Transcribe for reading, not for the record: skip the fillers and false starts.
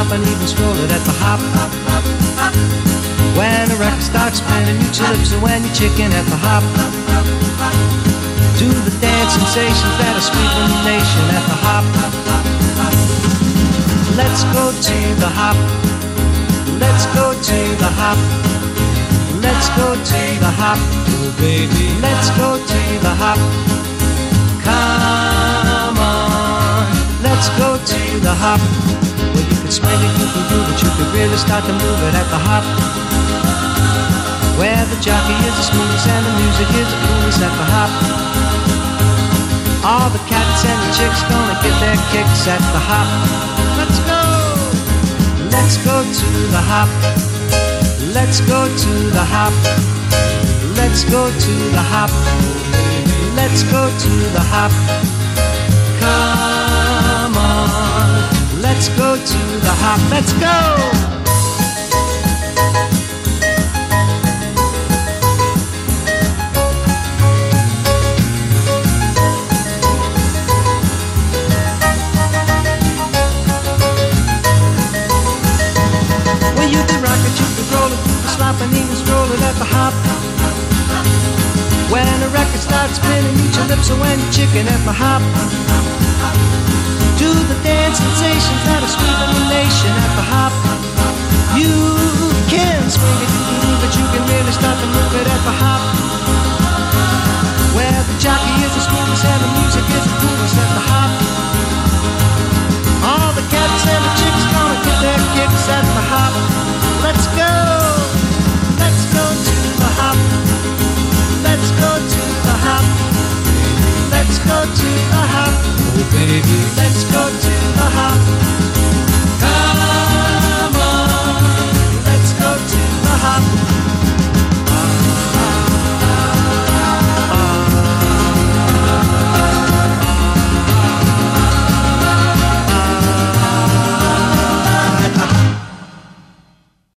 slop, and even stroll it at the hop. When the record starts spinning, you calypso and your chicken at the hop. To the dance sensations that are sweeping the nation at the hop. Let's go to the hop. Let's go to the hop. Let's go to the hop. Oh baby, let's go to the hop. Come on, let's go to the hop. Well, you can swing it, you can groove it, you can really start to move it at the hop. Where the jockey is the smoothest and the music is the coolest at the hop. All the cats and the chicks gonna get their kicks at the hop. Let's go! Let's go to the hop. Let's go to the hop. Let's go to the hop. Let's go to the hop. Come on. Let's go to the hop. Let's go! And even stroll it at the hop. When the record starts spinning, eat your lips and your chicken at the hop. Do the dance sensations that are sweeping the nation at the hop. You can swing it, you can move it, you can really start to move it at the hop. Where the jockey is the smoothest and the music is the coolest at the hop. All the cats and the chicks gonna get their kicks at the hop. Let's go! Let's go to the hop. Let's go to the hop. Let's go to the hop. Oh baby, let's go to